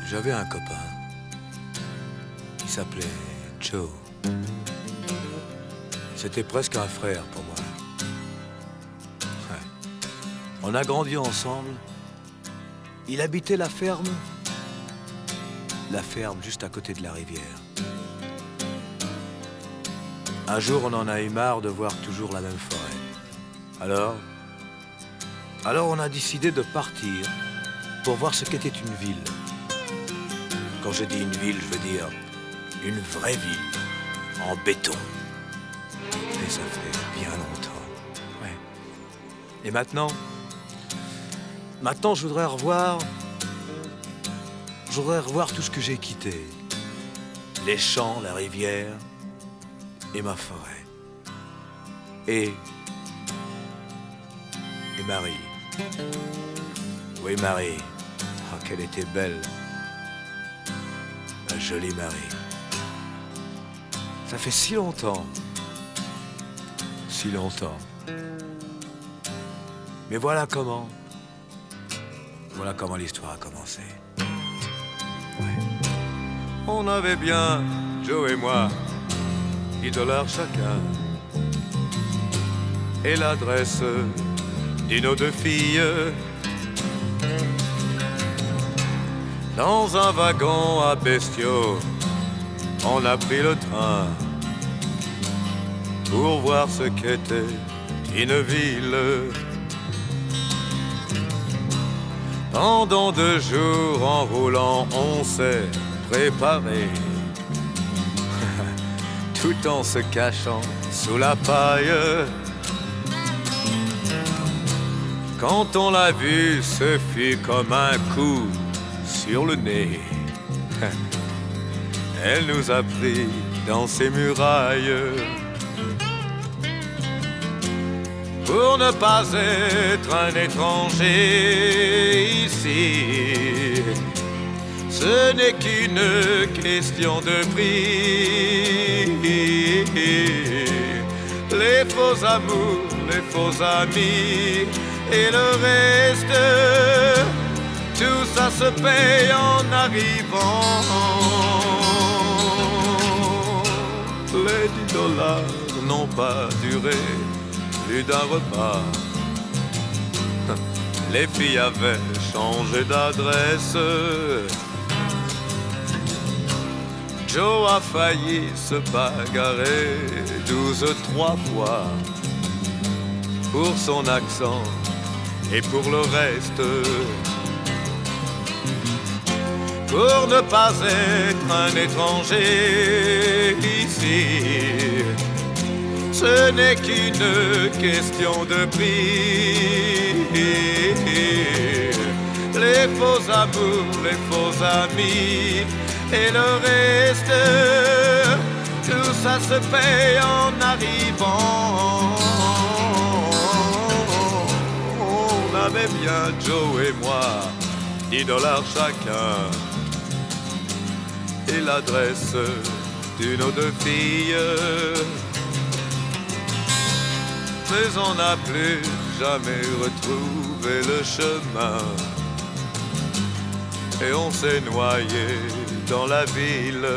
J'avais un copain. Il s'appelait Joe. C'était presque un frère pour moi. Ouais. On a grandi ensemble. Il habitait la ferme juste à côté de la rivière. Un jour, on en a eu marre de voir toujours la même forêt. Alors on a décidé de partir pour voir ce qu'était une ville. Quand je dis une ville, je veux dire une vraie ville, en béton. Et ça fait bien longtemps. Ouais. Et maintenant, je voudrais revoir tout ce que j'ai quitté. Les champs, la rivière et ma forêt. Et Marie. Oui, Marie. Oh, qu'elle était belle. La jolie Marie. Ça fait si longtemps. Si longtemps. Mais voilà comment l'histoire a commencé. Ouais. On avait bien, Joe et moi, $10 chacun. Et l'adresse d'une ou deux filles. Dans un wagon à bestiaux, on a pris le train pour voir ce qu'était une ville. Pendant 2 jours en roulant, on s'est préparé, tout en se cachant sous la paille. Quand on l'a vu, ce fut comme un coup sur le nez. Elle nous a pris dans ses murailles. Pour ne pas être un étranger ici, ce n'est qu'une question de prix. Les faux amours, les faux amis et le reste, tout ça se paye en arrivant. Les $10 n'ont pas duré plus d'un repas. Les filles avaient changé d'adresse. Joe a failli se bagarrer 12-3 fois pour son accent et pour le reste. Pour ne pas être un étranger ici, ce n'est qu'une question de prix. Les faux amours, les faux amis et le reste, tout ça se paye en arrivant. On avait bien, Joe et moi, $10 chacun et l'adresse d'une ou deux filles. Mais on n'a plus jamais retrouvé le chemin et on s'est noyé dans la ville.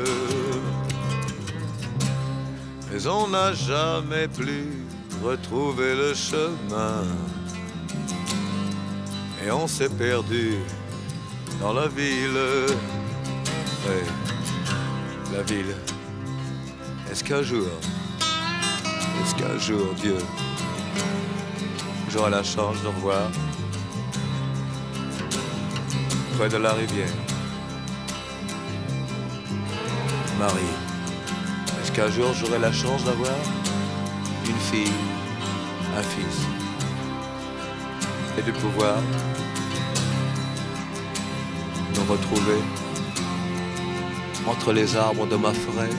Mais on n'a jamais plus retrouvé le chemin et on s'est perdu dans la ville. Ouais, la ville. Est-ce qu'un jour, Dieu, j'aurai la chance de revoir près de la rivière Marie? Est-ce qu'un jour j'aurai la chance d'avoir une fille, un fils, et de pouvoir nous retrouver entre les arbres de ma forêt,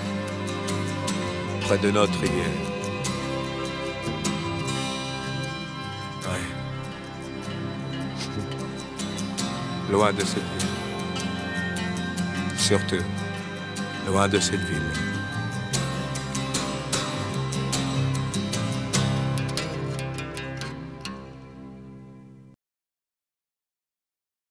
près de notre rivière? Ouais. Loin de cette ville. Surtout, loin de cette ville.